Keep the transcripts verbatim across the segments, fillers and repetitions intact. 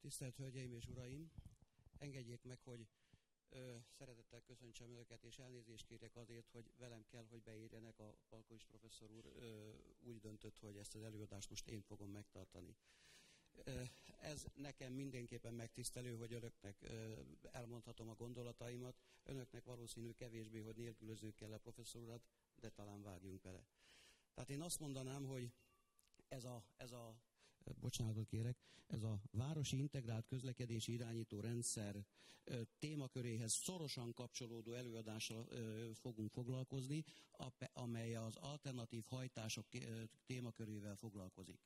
Tisztelt Hölgyeim és Uraim! Engedjék meg, hogy ö, szeretettel köszöntsem Önöket, és elnézést kérek azért, hogy velem kell, hogy beérjenek. A Palkovics professzor úr ö, úgy döntött, hogy ezt az előadást most én fogom megtartani. Ö, ez nekem mindenképpen megtisztelő, hogy Önöknek ö, elmondhatom a gondolataimat. Önöknek valószínű kevésbé, hogy nélkülöznünk kell a professzor urat, de talán vágjunk bele. Tehát én azt mondanám, hogy ez a, ez a bocsánatot kérek, ez a városi integrált közlekedési irányító rendszer témaköréhez szorosan kapcsolódó előadással fogunk foglalkozni, amely az alternatív hajtások témakörével foglalkozik.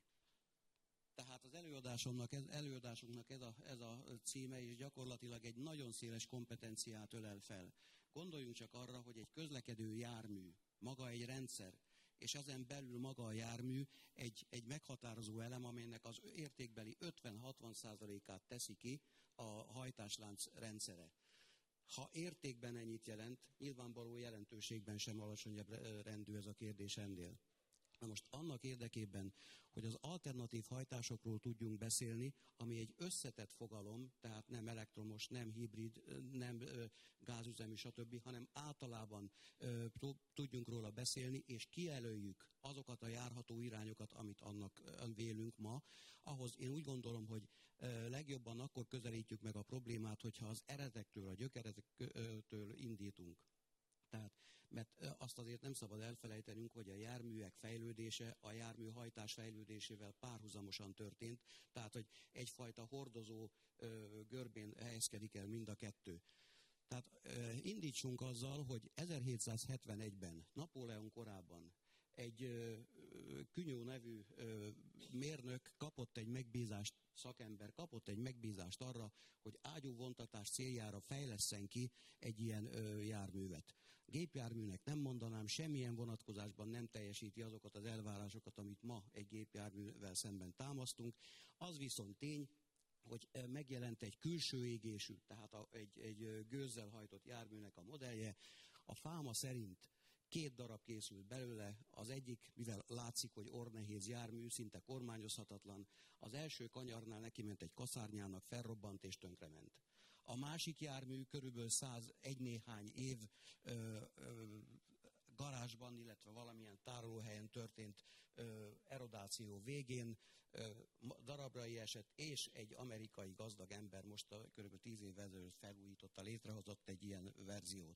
Tehát az előadásomnak, ez, előadásunknak ez a, ez a címe, és gyakorlatilag egy nagyon széles kompetenciát ölel fel. Gondoljunk csak arra, hogy egy közlekedő jármű, maga egy rendszer, és ezen belül maga a jármű egy, egy meghatározó elem, amelynek az értékbeli ötven-hatvan százalékát teszi ki a hajtáslánc rendszere. Ha értékben ennyit jelent, nyilvánvaló jelentőségben sem alacsonyabb rendű ez a kérdés ennél. Na most annak érdekében, hogy az alternatív hajtásokról tudjunk beszélni, ami egy összetett fogalom, tehát nem elektromos, nem hibrid, nem gázüzemű, stb., hanem általában tudjunk róla beszélni, és kijelöljük azokat a járható irányokat, amit annak vélünk ma. Ahhoz én úgy gondolom, hogy legjobban akkor közelítjük meg a problémát, hogyha az eredektől, a gyökerektől indítunk. Tehát, mert azt azért nem szabad elfelejtenünk, hogy a járművek fejlődése a járműhajtás fejlődésével párhuzamosan történt, tehát, hogy egyfajta hordozó ö, görbén helyezkedik el mind a kettő. Tehát ö, indítsunk azzal, hogy ezerhétszázhetvenegyben, Napóleon korában egy ö, Cugnot nevű ö, mérnök kapott egy megbízást, szakember kapott egy megbízást arra, hogy ágyúvontatás céljára fejlesszen ki egy ilyen ö, járművet. Gépjárműnek nem mondanám, semmilyen vonatkozásban nem teljesíti azokat az elvárásokat, amit ma egy gépjárművel szemben támasztunk. Az viszont tény, hogy megjelent egy külső égésű, tehát a, egy, egy gőzzel hajtott járműnek a modellje. A fáma szerint két darab készült belőle, az egyik, mivel látszik, hogy orrnehéz jármű, szinte kormányozhatatlan, az első kanyarnál neki ment egy kaszárnyának, felrobbant és tönkrement. A másik jármű körülbelül százegy néhány év ö, ö, garázsban, illetve valamilyen tárolóhelyen történt ö, erodáció végén ö, darabrai esett, és egy amerikai gazdag ember most a, körülbelül tíz évvel ezelőtt felújította, létrehozott egy ilyen verziót.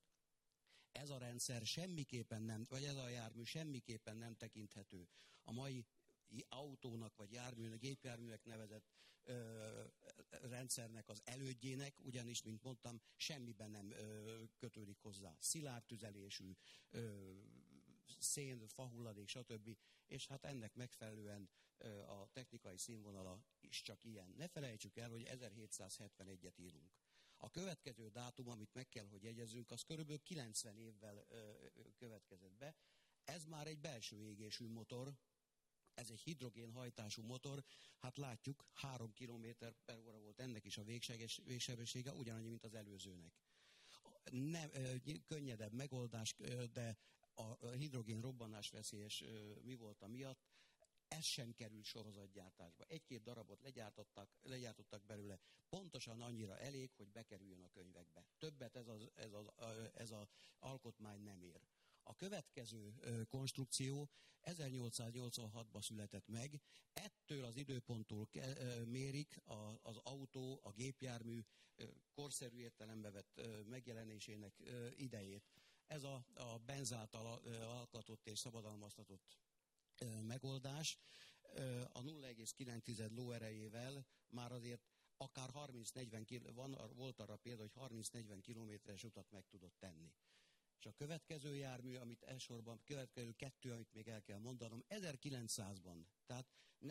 Ez a rendszer semmiképpen nem, vagy ez a jármű semmiképpen nem tekinthető a mai autónak, vagy járműnek, gépjárműnek nevezett ö, rendszernek az elődjének, ugyanis, mint mondtam, semmiben nem ö, kötődik hozzá. Szilárd tüzelésű, ö, szén, fahulladék, stb. És hát ennek megfelelően ö, a technikai színvonala is csak ilyen. Ne felejtsük el, hogy ezerhétszázhetvenegyet írunk. A következő dátum, amit meg kell, hogy jegyezzünk, az körülbelül kilencven évvel ö, következett be. Ez már egy belső égésű motor, ez egy hidrogénhajtású motor, hát látjuk, három kilométer per óra volt ennek is a végsebessége, ugyanannyi, mint az előzőnek. Nem, könnyedebb megoldás, de a hidrogén robbanásveszélyes mi volt a miatt, ez sem került sorozatgyártásba. Egy-két darabot legyártottak, legyártottak belőle, pontosan annyira elég, hogy bekerüljön a könyvekbe. Többet ez az, ez az, ez az alkotmány nem ér. A következő konstrukció ezernyolcszáznyolcvanhatban született meg, ettől az időponttól mérik az autó, a gépjármű korszerű értelembe vett megjelenésének idejét. Ez a, a benz által alkatott és szabadalmaztatott megoldás a nulla egész kilenc lóerejével már azért akár harminc-negyven van, volt arra példa, hogy harminc-negyven kilométeres utat meg tudott tenni. És a következő jármű, amit elsősorban, következő kettő, amit még el kell mondanom, ezerkilencszázban, tehát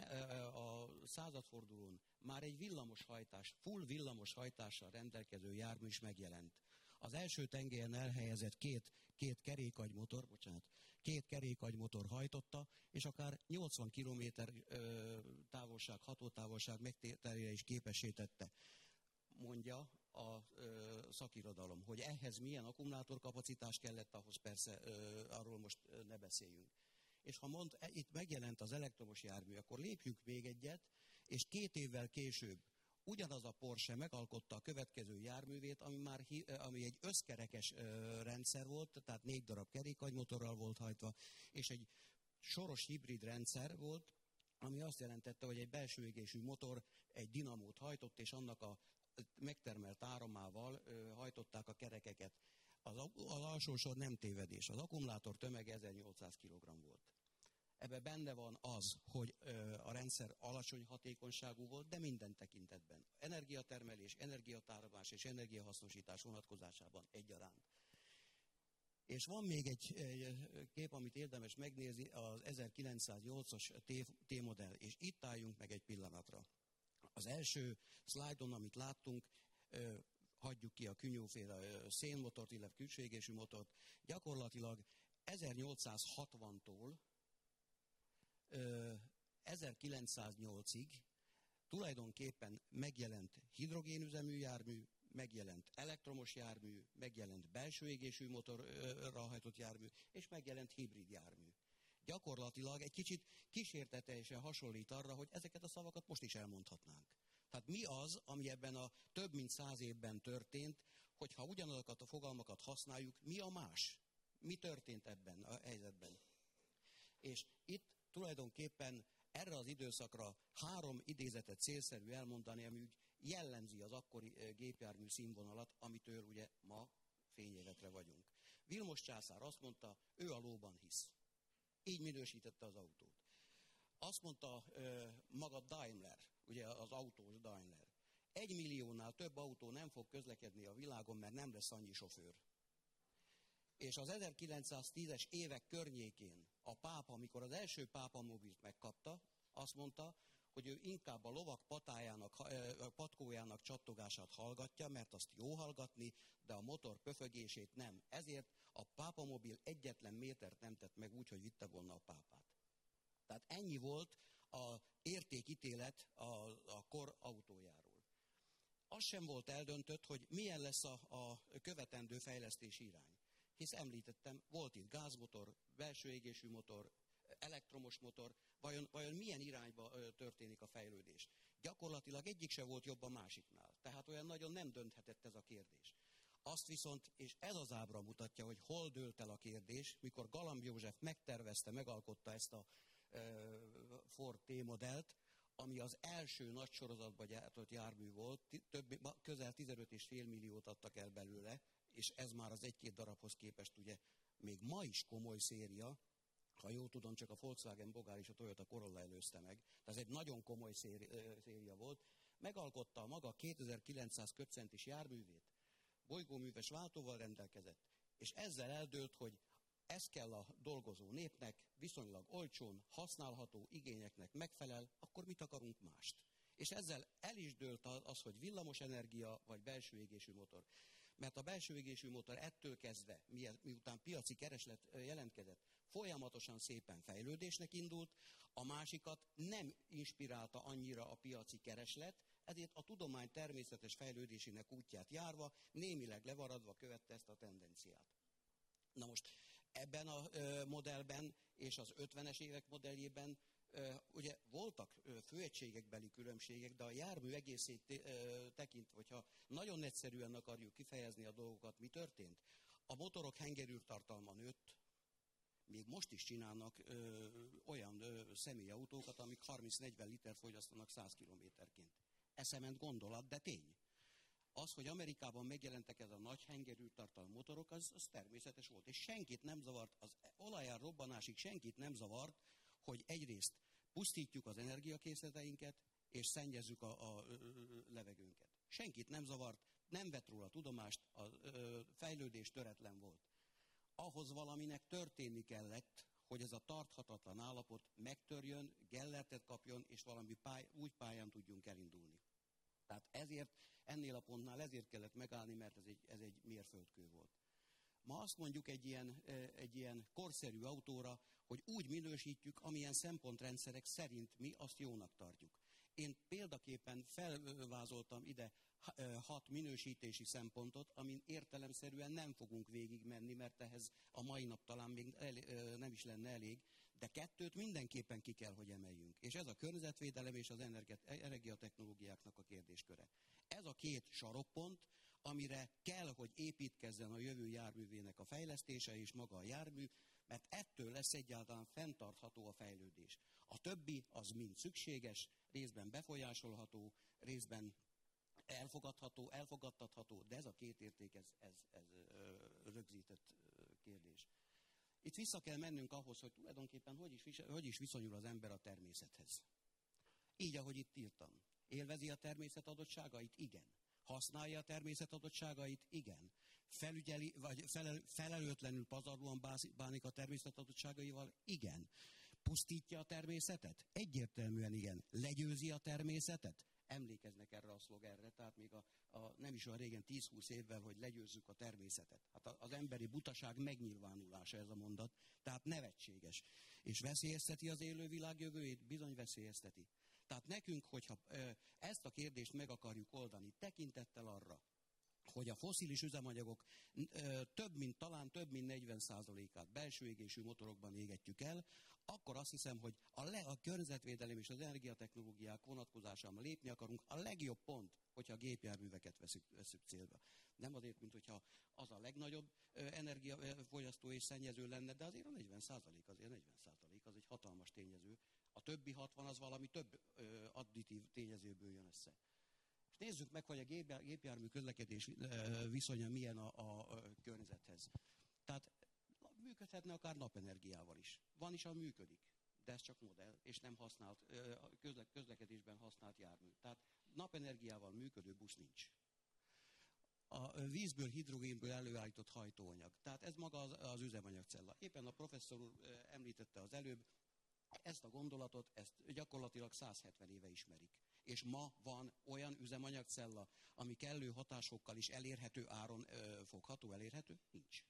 a századfordulón már egy villamoshajtás, full villamoshajtással rendelkező jármű is megjelent. Az első tengelyen elhelyezett két, két kerékagymotor, bocsánat, két kerékagymotor hajtotta, és akár nyolcvan kilométer távolság, hatótávolság megtételére is képessé tette. Mondja a ö, szakirodalom, hogy ehhez milyen akkumulátorkapacitás kellett, ahhoz persze ö, arról most ö, ne beszéljünk. És ha mond, itt megjelent az elektromos jármű, akkor lépjünk még egyet, és két évvel később ugyanaz a Porsche megalkotta a következő járművét, ami már ami egy összkerekes rendszer volt, tehát négy darab kerékanymotorral volt hajtva, és egy soros hibrid rendszer volt, ami azt jelentette, hogy egy belső égésű motor egy dinamót hajtott, és annak a megtermelt áramával hajtották a kerekeket. Az, az alsó sor nem tévedés. Az akkumulátor tömege ezernyolcszáz kilogramm volt. Ebben benne van az, hogy a rendszer alacsony hatékonyságú volt, de minden tekintetben. Energiatermelés, energiatárolás és energiahasznosítás vonatkozásában egyaránt. És van még egy, egy kép, amit érdemes megnézni, az ezerkilencszáznyolcas T-modell, és itt álljunk meg egy pillanatra. Az első szlájdon, amit láttunk, hagyjuk ki a Cugnot-féle szénmotort, illetve külső égésű motort, gyakorlatilag ezernyolcszázhatvantól ezerkilencszáznyolcig tulajdonképpen megjelent hidrogénüzemű jármű, megjelent elektromos jármű, megjelent belső égésű motorra hajtott jármű, és megjelent hibrid jármű. Gyakorlatilag egy kicsit kísértetesen hasonlít arra, hogy ezeket a szavakat most is elmondhatnánk. Tehát mi az, ami ebben a több mint száz évben történt, hogyha ugyanazokat a fogalmakat használjuk, mi a más? Mi történt ebben a helyzetben? És itt tulajdonképpen erre az időszakra három idézetet célszerű elmondani, ami úgy jellemzi az akkori gépjármű színvonalat, amitől ugye ma fényévetre vagyunk. Vilmos császár azt mondta, ő a lóban hisz. Így minősítette az autót. Azt mondta maga Daimler, ugye az autós Daimler, egy milliónál több autó nem fog közlekedni a világon, mert nem lesz annyi sofőr. És az ezerkilencszáztízes évek környékén a pápa, amikor az első pápamobilt megkapta, azt mondta, hogy ő inkább a lovak patájának, patkójának csattogását hallgatja, mert azt jó hallgatni, de a motor pöfögését nem. Ezért a pápamobil egyetlen métert nem tett meg úgy, hogy vitte volna a pápát. Tehát ennyi volt az értékítélet a, a kor autójáról. Az sem volt eldöntött, hogy milyen lesz a, a követendő fejlesztési irány. Hisz említettem, volt itt gázmotor, belső égésű motor, elektromos motor, vajon, vajon milyen irányba ö, történik a fejlődés? Gyakorlatilag egyik se volt jobb a másiknál, tehát olyan nagyon nem dönthetett ez a kérdés. Azt viszont, és ez az ábra mutatja, hogy hol dőlt el a kérdés, mikor Galamb József megtervezte, megalkotta ezt a ö, Ford T-modellt, ami az első nagy sorozatba gyártott jármű volt, több, közel tizenöt egész öt milliót adtak el belőle, és ez már az egy-két darabhoz képest ugye még ma is komoly széria, ha jól tudom, csak a Volkswagen Bogár és a Toyota Corolla előzte meg. Tehát ez egy nagyon komoly széria volt. Megalkotta a maga kétezer-kilencszáz köbcentis járművét, bolygóműves váltóval rendelkezett, és ezzel eldőlt, hogy ez kell a dolgozó népnek, viszonylag olcsón, használható igényeknek megfelel, akkor mit akarunk mást? És ezzel el is dőlt az, hogy villamos energia vagy belső égésű motor. Mert a belső égésű motor ettől kezdve, miután piaci kereslet jelentkezett, folyamatosan szépen fejlődésnek indult, a másikat nem inspirálta annyira a piaci kereslet, ezért a tudomány természetes fejlődésének útját járva, némileg levaradva követte ezt a tendenciát. Na most ebben a ö, modellben és az ötvenes évek modelljében ö, ugye voltak ö, főegységekbeli különbségek, de a jármű egészét ö, tekintve, hogyha nagyon egyszerűen akarjuk kifejezni a dolgokat, mi történt? A motorok hengerűrtartalma nőtt, még most is csinálnak ö, olyan ö, személyautókat, amik harminc-negyven liter fogyasztanak száz kilométerként. Eszement gondolat, de tény. Az, hogy Amerikában megjelentek ez a nagy hengerűrtartalmú motorok, az, az természetes volt. És senkit nem zavart, az olajár robbanásig senkit nem zavart, hogy egyrészt pusztítjuk az energiakészleteinket, és szennyezzük a, a levegőnket. Senkit nem zavart, nem vett róla tudomást, a, a fejlődés töretlen volt. Ahhoz valaminek történni kellett, hogy ez a tarthatatlan állapot megtörjön, gellertet kapjon, és valami pály, úgy pályán tudjunk elindulni. Tehát ezért, ennél a pontnál ezért kellett megállni, mert ez egy, ez egy mérföldkő volt. Ma azt mondjuk egy ilyen, egy ilyen korszerű autóra, hogy úgy minősítjük, amilyen szempontrendszerek szerint mi azt jónak tartjuk. Én példaképpen felvázoltam ide hat minősítési szempontot, amin értelemszerűen nem fogunk végigmenni, mert ehhez a mai nap talán még nem is lenne elég, De kettőt mindenképpen ki kell, hogy emeljünk. És ez a környezetvédelem és az energiatechnológiáknak a kérdésköre. Ez a két sarokpont, amire kell, hogy építkezzen a jövő járművének a fejlesztése és maga a jármű, mert ettől lesz egyáltalán fenntartható a fejlődés. A többi az mind szükséges, részben befolyásolható, részben elfogadható, elfogadtatható, de ez a két érték, ez, ez, ez rögzített kérdés. Itt vissza kell mennünk ahhoz, hogy tulajdonképpen hogy is, hogy is viszonyul az ember a természethez. Így, ahogy itt írtam. Élvezi a természet adottságait? Igen. Használja a természet adottságait? Igen. Felügyeli, vagy felel, felelőtlenül pazarlóan bánik a természet adottságaival? Igen. Pusztítja a természetet? Egyértelműen igen. Legyőzi a természetet? Emlékeznek erre a szlogenre, tehát még a, a, nem is olyan régen tíz-húsz évvel, hogy legyőzzük a természetet. Hát az emberi butaság megnyilvánulása ez a mondat, tehát nevetséges. És veszélyezteti az élővilág jövőjét? Bizony veszélyezteti. Tehát nekünk, hogyha ezt a kérdést meg akarjuk oldani, tekintettel arra, hogy a fosszilis üzemanyagok több mint, talán több mint negyven százalékát belső égésű motorokban égetjük el, akkor azt hiszem, hogy a, le, a környezetvédelem és az energiatechnológiák vonatkozásában lépni akarunk, a legjobb pont, hogyha a gépjárműveket veszük, veszük célba. Nem azért, mint hogyha az a legnagyobb energiafogyasztó és szennyező lenne, de azért a negyven százalék, azért negyven százalék, az egy hatalmas tényező. A többi hatvan az valami több ö, additív tényezőből jön össze. És nézzük meg, hogy a gépjármű közlekedés viszonya milyen a, a, a környezethez. Tehát működhetne akár napenergiával is. Van is, ami működik, de ez csak modell, és nem használt, közle, közlekedésben használt jármű. Tehát napenergiával működő busz nincs. A vízből, hidrogénből előállított hajtóanyag. Tehát ez maga az, az üzemanyagcella. Éppen a professzor úr említette az előbb, ezt a gondolatot, ezt gyakorlatilag száz hetven éve ismerik. És ma van olyan üzemanyagcella, ami kellő hatásokkal is elérhető áron ö, fogható, elérhető? Nincs.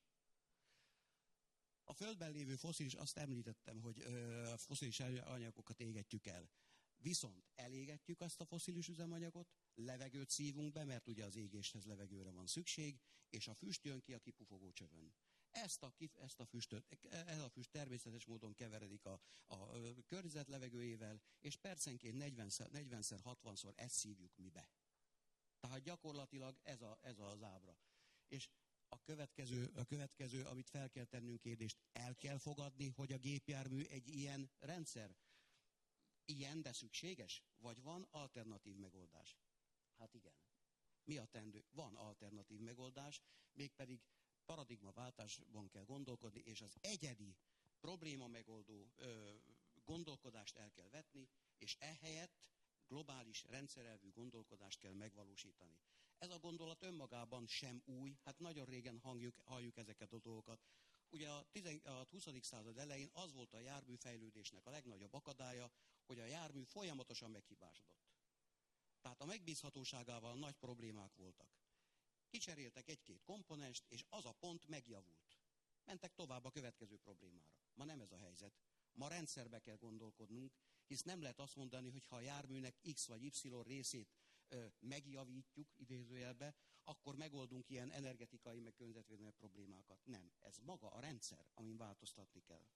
A Földben lévő fosszilis, azt említettem, hogy ö, fosszilis anyagokat égetjük el. Viszont elégetjük azt a fosszilis üzemanyagot, levegőt szívunk be, mert ugye az égéshez levegőre van szükség, és a füst jön ki a kipufogó csövön. Ezt a, ezt a füstöt, ez a füst természetes módon keveredik a, a környezet levegőjével, és percenként negyvenszer, hatvanszor ezt szívjuk mi be. Tehát gyakorlatilag ez, a, ez az ábra. És a következő, a következő, amit fel kell tennünk kérdést, el kell fogadni, hogy a gépjármű egy ilyen rendszer. Ilyen, de szükséges? Vagy van alternatív megoldás? Hát igen. Mi a teendő? Van alternatív megoldás, mégpedig paradigmaváltásban kell gondolkodni, és az egyedi probléma megoldó ö, gondolkodást el kell vetni, és ehelyett globális rendszerelvű gondolkodást kell megvalósítani. Ez a gondolat önmagában sem új, hát nagyon régen hangjuk, halljuk ezeket a dolgokat. Ugye a, tizen, a huszadik század elején az volt a járműfejlődésnek a legnagyobb akadálya, hogy a jármű folyamatosan meghibásodott. Tehát a megbízhatóságával nagy problémák voltak. Kicseréltek egy-két komponenst, és az a pont megjavult. Mentek tovább a következő problémára. Ma nem ez a helyzet. Ma rendszerbe kell gondolkodnunk, hisz nem lehet azt mondani, hogy ha a járműnek X vagy Y részét ö, megjavítjuk, idézőjelbe, akkor megoldunk ilyen energetikai, meg környezetvédelmi problémákat. Nem. Ez maga a rendszer, amin változtatni kell.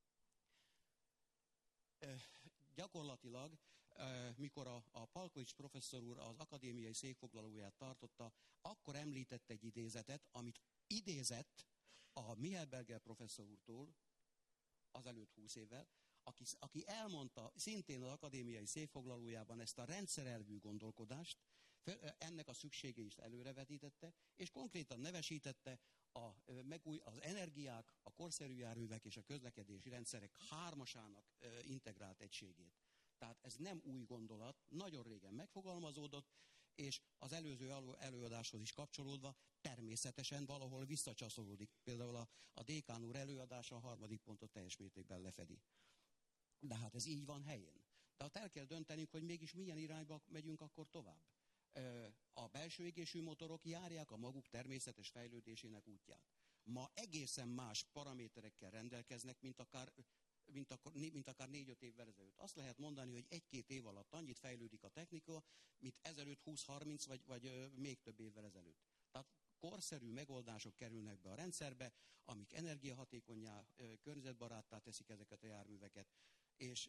Ö, gyakorlatilag, ö, mikor a, a Palkovics professzor úr az akadémiai székfoglalóját tartotta, akkor említett egy idézetet, amit idézett a Michelberger professzor úrtól, azelőtt húsz évvel, aki, aki elmondta szintén az akadémiai székfoglalójában ezt a rendszerelvű gondolkodást, ennek a szükségét is előrevetítette, és konkrétan nevesítette a, megúj, az energiák, a korszerű járművek és a közlekedési rendszerek hármasának integrált egységét. Tehát ez nem új gondolat, nagyon régen megfogalmazódott, és az előző előadáshoz is kapcsolódva természetesen valahol visszacsaszolódik. Például a, a dékán úr előadása a harmadik pontot teljes mértékben lefedi. De hát ez így van helyén. Tehát el kell döntenünk, hogy mégis milyen irányba megyünk akkor tovább. A belső égésű motorok járják a maguk természetes fejlődésének útját. Ma egészen más paraméterekkel rendelkeznek, mint akár, mint akár, mint akár négy-öt évvel ezelőtt. Azt lehet mondani, hogy egy-két év alatt annyit fejlődik a technika, mint ezelőtt húsz-harminc vagy, vagy még több évvel ezelőtt. Tehát korszerű megoldások kerülnek be a rendszerbe, amik energiahatékonnyá, környezetbaráttá teszik ezeket a járműveket, és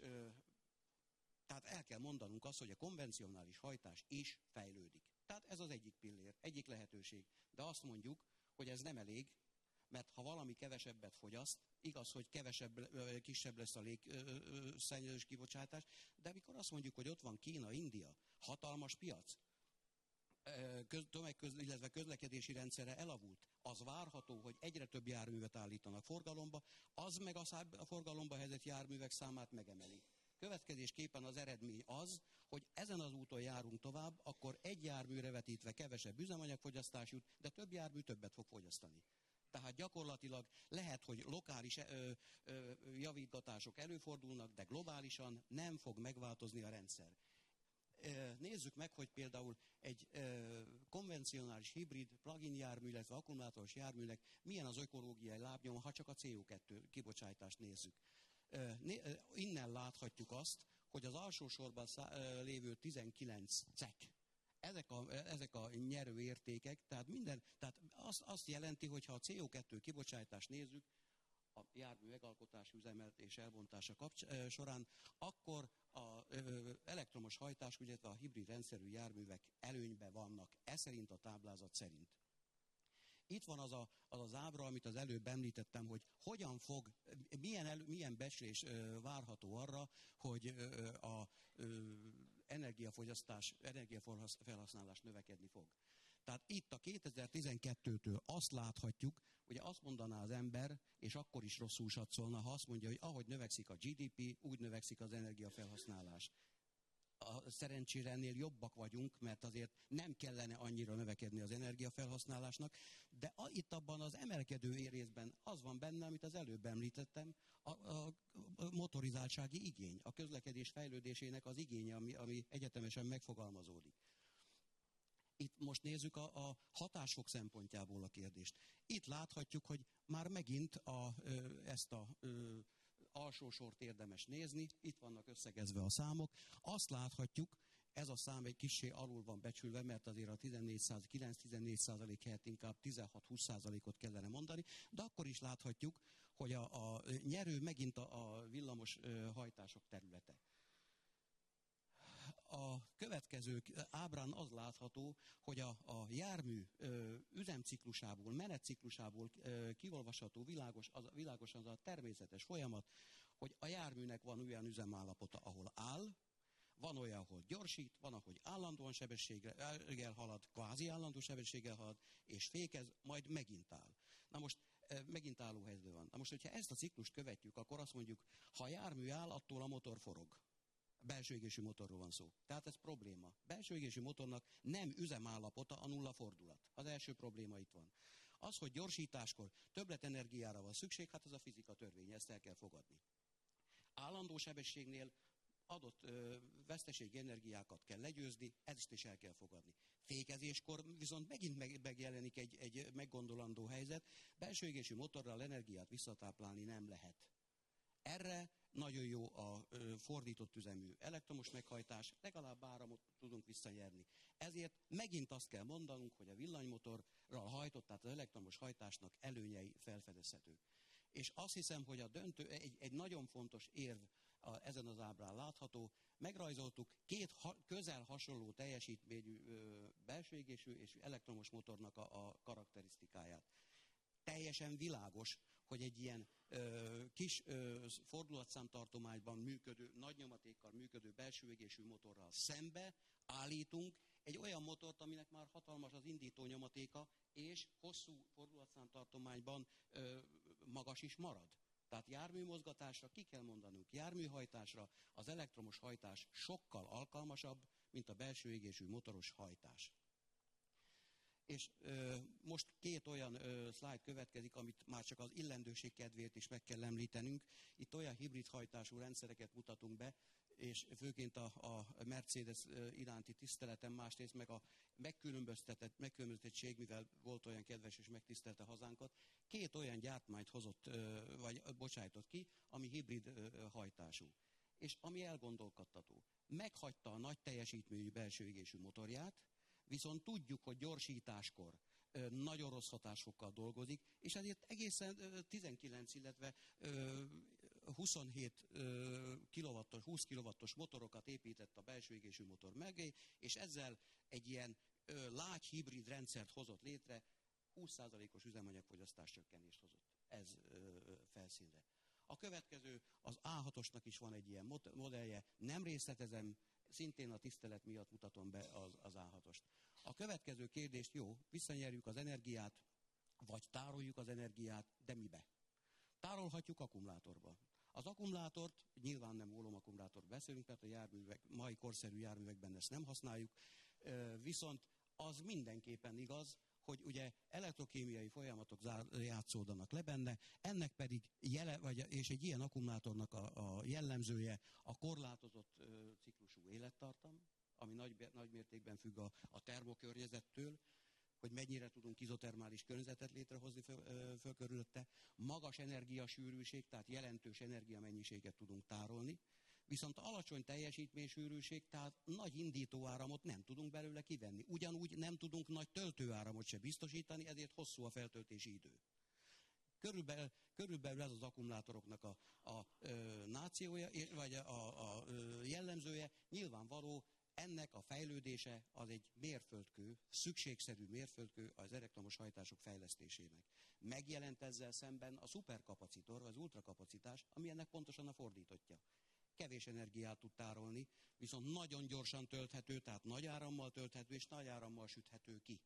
tehát el kell mondanunk azt, hogy a konvencionális hajtás is fejlődik. Tehát ez az egyik pillér, egyik lehetőség. De azt mondjuk, hogy ez nem elég, mert ha valami kevesebbet fogyaszt, igaz, hogy kevesebb, kisebb lesz a légszennyezős kibocsátás, de amikor azt mondjuk, hogy ott van Kína, India, hatalmas piac, tömegköz, illetve közlekedési rendszere elavult, az várható, hogy egyre több járművet állítanak forgalomba, az meg a, szá- a forgalomba helyezett járművek számát megemeli. Következésképpen az eredmény az, hogy ezen az úton járunk tovább, akkor egy járműre vetítve kevesebb üzemanyagfogyasztás jut, de több jármű többet fog fogyasztani. Tehát gyakorlatilag lehet, hogy lokális ö, ö, javítgatások előfordulnak, de globálisan nem fog megváltozni a rendszer. Nézzük meg, hogy például egy ö, konvencionális hibrid plug-in jármű, illetve akkumulátoros járműnek milyen az ökológiai lábnyoma, ha csak a cé o kettő kibocsátást nézzük. Ö, né, ö, innen láthatjuk azt, hogy az alsó sorban szá, ö, lévő tizenkilenc cek, ezek a, ezek a nyerő értékek, tehát minden, tehát azt, azt jelenti, hogy ha a cé o kettő kibocsátást nézzük, a jármű megalkotási, üzemeltetés elbontása kapcs- során, akkor az elektromos hajtás, illetve a hibrid rendszerű járművek előnyben vannak, ez szerint a táblázat szerint. Itt van az, a, az az ábra, amit az előbb említettem, hogy hogyan fog, milyen, elő, milyen becslés várható arra, hogy a energiafogyasztás, energiafelhasználás növekedni fog. Tehát itt a kétezer-tizenkettőtől azt láthatjuk, ugye azt mondaná az ember, és akkor is rosszul satszolna, ha azt mondja, hogy ahogy növekszik a gé dé pé, úgy növekszik az energiafelhasználás. A szerencsére ennél jobbak vagyunk, mert azért nem kellene annyira növekedni az energiafelhasználásnak, de a, itt abban az emelkedő részben az van benne, amit az előbb említettem, a, a, a motorizáltsági igény, a közlekedés fejlődésének az igénye, ami, ami egyetemesen megfogalmazódik. Itt most nézzük a, a hatásfok szempontjából a kérdést. Itt láthatjuk, hogy már megint a, ezt a alsó sort érdemes nézni, itt vannak összegezve a számok. Azt láthatjuk, ez a szám egy kissé alul van becsülve, mert azért a kilenc-tizennégy százalék helyett inkább tizenhat-húsz százalékot kellene mondani, de akkor is láthatjuk, hogy a, a nyerő megint a, a villamos hajtások területe. A következő ábrán az látható, hogy a, a jármű ö, üzemciklusából, menetciklusából ö, kiolvasható világos, az, világosan az a természetes folyamat, hogy a járműnek van olyan üzemállapota, ahol áll, van olyan, ahol gyorsít, van, ahogy állandóan sebességgel halad, kvázi állandó sebességgel halad, és fékez, majd megint áll. Na most ö, megint álló helyzetben van. Na most, hogyha ezt a ciklust követjük, akkor azt mondjuk, ha a jármű áll, attól a motor forog. Belső égésű motorról van szó. Tehát ez probléma. Belső égésű motornak nem üzemállapota a nulla fordulat. Az első probléma itt van. Az, hogy gyorsításkor többletenergiára van szükség, hát ez a fizika törvénye, ezt el kell fogadni. Állandó sebességnél adott ö, veszteségi energiákat kell legyőzni, ezt is el kell fogadni. Fékezéskor viszont megint megjelenik egy, egy meggondolandó helyzet, belső égésű motorral energiát visszatáplálni nem lehet. Erre nagyon jó a fordított üzemű elektromos meghajtás, legalább áramot tudunk visszanyerni. Ezért megint azt kell mondanunk, hogy a villanymotorral hajtott, tehát az elektromos hajtásnak előnyei felfedezhetők. És azt hiszem, hogy a döntő, egy, egy nagyon fontos érv a, ezen az ábrán látható, megrajzoltuk két ha, közel hasonló teljesítményű ö, belső égésű és elektromos motornak a, a karakterisztikáját. Teljesen világos, hogy egy ilyen ö, kis ö, fordulatszámtartományban működő, nagy nyomatékkal működő belső égésű motorral szembe állítunk egy olyan motort, aminek már hatalmas az indító nyomatéka, és hosszú fordulatszámtartományban ö, magas is marad. Tehát járműmozgatásra ki kell mondanunk, járműhajtásra az elektromos hajtás sokkal alkalmasabb, mint a belső égésű motoros hajtás. És ö, most két olyan ö, szlájd következik, amit már csak az illendőség kedvéért is meg kell említenünk. Itt olyan hibrid hajtású rendszereket mutatunk be, és főként a, a Mercedes iránti tiszteletem, másrészt meg a megkülönböztetett, megkülönböztetettség, mivel volt olyan kedves és megtisztelte hazánkat, két olyan gyártmányt hozott, ö, vagy bocsájtott ki, ami hibrid ö, hajtású. És ami elgondolkodtató. Meghagyta a nagy teljesítményű belső égésű motorját, viszont tudjuk, hogy gyorsításkor nagyon rossz hatásfokkal dolgozik, és ezért egészen tizenkilenc, illetve huszonhét kilowattos, húsz kilowattos motorokat épített a belső égésű motor mögé, és ezzel egy ilyen lágy hibrid rendszert hozott létre, húsz százalékos üzemanyagfogyasztás csökkenést hozott ez felszínre. A következő, az á hatosnak is van egy ilyen modellje, nem részletezem, szintén a tisztelet miatt mutatom be az, az á hatost. A következő kérdést, jó, visszanyerjük az energiát, vagy tároljuk az energiát, de mibe? Tárolhatjuk akkumulátorba. Az akkumulátort, nyilván nem ólomakkumulátort beszélünk, mert a járművek, mai korszerű járművekben ezt nem használjuk, viszont az mindenképpen igaz, hogy ugye elektrokémiai folyamatok játszódnak le benne, ennek pedig jele, vagy, és egy ilyen akkumulátornak a, a jellemzője a korlátozott ö, ciklusú élettartam, ami nagy, nagy mértékben függ a, a termokörnyezettől, hogy mennyire tudunk izotermális környezetet létrehozni föl, ö, föl körülötte, magas energiasűrűség, tehát jelentős energiamennyiséget tudunk tárolni, viszont alacsony teljesítménysűrűség, tehát nagy indítóáramot nem tudunk belőle kivenni. Ugyanúgy nem tudunk nagy töltőáramot se biztosítani, ezért hosszú a feltöltési idő. Körülbelül, körülbelül ez az akkumulátoroknak a, a ö, nációja, vagy a, a, a jellemzője. Nyilvánvaló, ennek a fejlődése az egy mérföldkő, szükségszerű mérföldkő az elektromos hajtások fejlesztésének. Megjelent ezzel szemben a szuperkapacitor, az ultrakapacitás, ami ennek pontosan a fordítottja. Kevés energiát tud tárolni, viszont nagyon gyorsan tölthető, tehát nagy árammal tölthető, és nagy árammal süthető ki.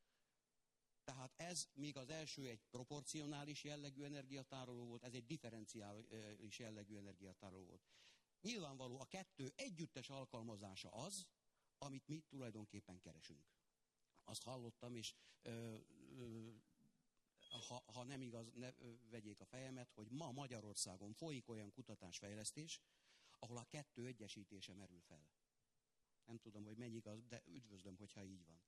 Tehát ez, míg az első egy proporcionális jellegű energiatároló volt, ez egy differenciális jellegű energiatároló volt. Nyilvánvaló, a kettő együttes alkalmazása az, amit mi tulajdonképpen keresünk. Azt hallottam, és ö, ö, ha, ha nem igaz, ne ö, vegyék a fejemet, hogy ma Magyarországon folyik olyan kutatásfejlesztés, ahol a kettő egyesítése merül fel. Nem tudom, hogy mennyi igaz, de üdvözlöm, hogyha így van.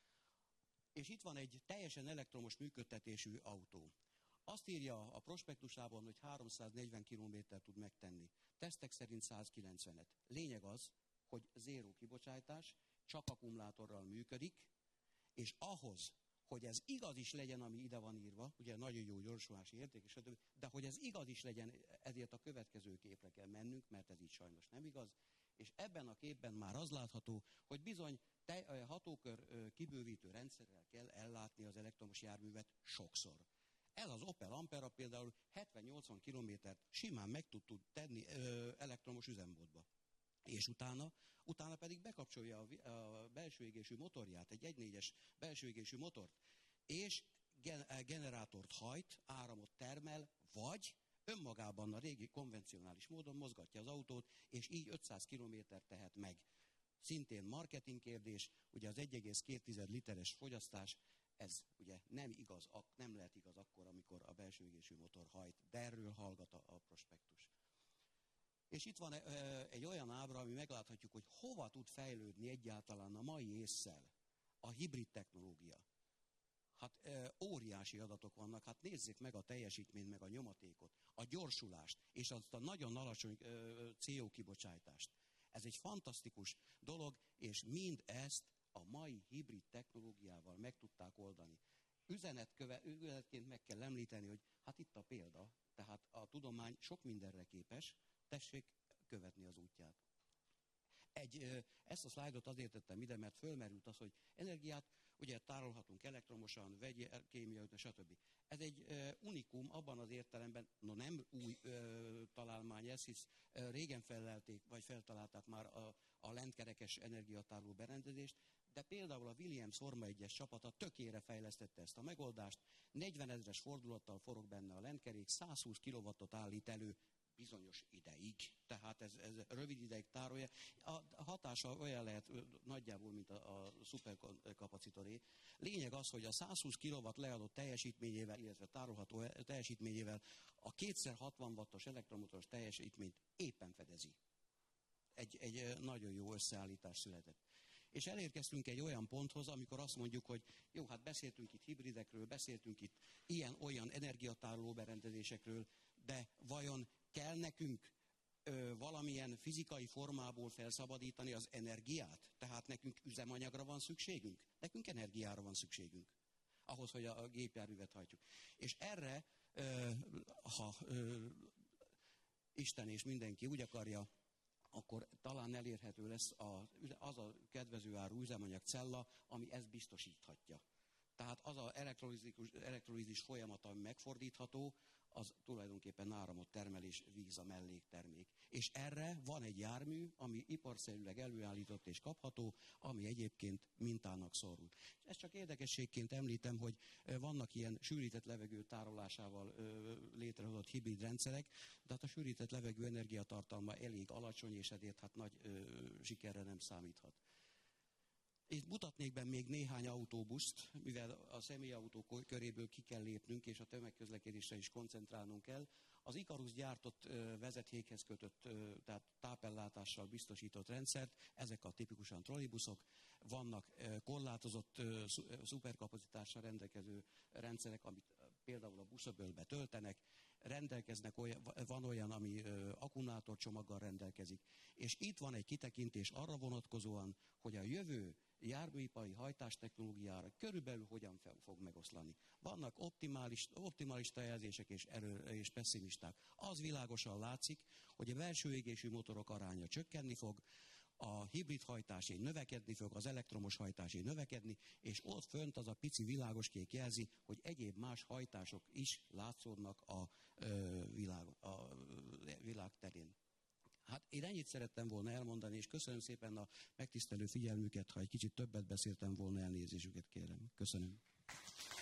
És itt van egy teljesen elektromos működtetésű autó. Azt írja a prospektusában, hogy háromszáznegyven kilométert tud megtenni. Tesztek szerint százkilencvenet. Lényeg az, hogy zéró kibocsátás, csak akkumulátorral működik, és ahhoz, hogy ez igaz is legyen, ami ide van írva, ugye nagyon jó gyorsulási érték, és de hogy ez igaz is legyen, ezért a következő képre kell mennünk, mert ez így sajnos nem igaz, és ebben a képben már az látható, hogy bizony te, hatókör kibővítő rendszerrel kell ellátni az elektromos járművet sokszor. Ez az Opel Ampera például hetven-nyolcvan kilométert simán meg tud, tud tenni ö, elektromos üzemmódba. És utána, utána pedig bekapcsolja a, a belső égésű motorját, egy egy négyes belső égésű motort, és gen, generátort hajt, áramot termel, vagy önmagában a régi konvencionális módon mozgatja az autót, és így ötszáz kilométert tehet meg. Szintén marketing kérdés, ugye az egy egész két literes fogyasztás, ez ugye nem igaz, nem lehet igaz akkor, amikor a belső égésű motor hajt, de erről hallgat a, a prospektus. És itt van egy olyan ábra, ami megláthatjuk, hogy hova tud fejlődni egyáltalán a mai ésszel a hibrid technológia. Hát óriási adatok vannak, hát nézzék meg a teljesítményt, meg a nyomatékot, a gyorsulást, és azt a nagyon alacsony cé o kibocsátást. Ez egy fantasztikus dolog, és mind ezt a mai hibrid technológiával meg tudták oldani. Üzenetköve, üzenetként meg kell említeni, hogy hát itt a példa, tehát a tudomány sok mindenre képes, tessék követni az útját. Egy, ezt a szlájdot azért tettem ide, mert fölmerült az, hogy energiát ugye tárolhatunk elektromosan, vegyi, kémiai, stb. Ez egy unikum abban az értelemben, no nem új ö, találmány ez, hisz ö, régen felelték, vagy feltalálták már a, a lentkerekes energiatároló berendezést, de például a Williams Forma egyes csapata tökére fejlesztette ezt a megoldást, negyvenezres fordulattal forog benne a lentkerék, százhúsz kilowattot állít elő bizonyos ideig, tehát ez, ez rövid ideig tárolja. A hatása olyan lehet nagyjából, mint a, a szuperkapacitoré. Lényeg az, hogy a százhúsz kilowatt leadott teljesítményével, illetve tárolható teljesítményével a kétszer hatvan wattos elektromotoros teljesítményt éppen fedezi. Egy, egy nagyon jó összeállítás született. És elérkeztünk egy olyan ponthoz, amikor azt mondjuk, hogy jó, hát beszéltünk itt hibridekről, beszéltünk itt ilyen-olyan energiatároló berendezésekről, de vajon kell nekünk ö, valamilyen fizikai formából felszabadítani az energiát? Tehát nekünk üzemanyagra van szükségünk? Nekünk energiára van szükségünk. ahhoz, hogy a gépjárművet hajtjuk. És erre, ha Isten és mindenki úgy akarja, akkor talán elérhető lesz az a kedvező áru üzemanyag cella, ami ezt biztosíthatja. Tehát az az elektrolízis folyamat, ami megfordítható, az tulajdonképpen áramot termel és víz a melléktermék. És erre van egy jármű, ami iparszerűleg előállított és kapható, ami egyébként mintának szorul. Ezt csak érdekességként említem, hogy vannak ilyen sűrített levegő tárolásával létrehozott hibrid rendszerek, de hát a sűrített levegő energiatartalma elég alacsony, és ezért hát nagy sikerre nem számíthat. Itt mutatnék be még néhány autóbuszt, mivel a személyautók köréből ki kell lépnünk, és a tömegközlekedésre is koncentrálnunk kell. Az Ikarus gyártott vezetékhez kötött, tehát tápellátással biztosított rendszert, ezek a tipikusan trollibuszok, vannak korlátozott szuperkapacitással rendelkező rendszerek, amit például a buszöbölbe töltenek, rendelkeznek olyan, van olyan, ami akkumulátorcsomaggal rendelkezik. És itt van egy kitekintés arra vonatkozóan, hogy a jövő járműipari hajtástechnológiára körülbelül hogyan fog megoszlani. Vannak optimális, optimalista jelzések és, erő, és pessimisták. Az világosan látszik, hogy a belső égésű motorok aránya csökkenni fog, a hibrid hajtásé növekedni fog, az elektromos hajtásé növekedni, és ott fönt az a pici világoskék jelzi, hogy egyéb más hajtások is látszódnak a, ö, világ, a világ terén. Hát én ennyit szerettem volna elmondani, és köszönöm szépen a megtisztelő figyelmüket, ha egy kicsit többet beszéltem volna, elnézésüket kérem. Köszönöm.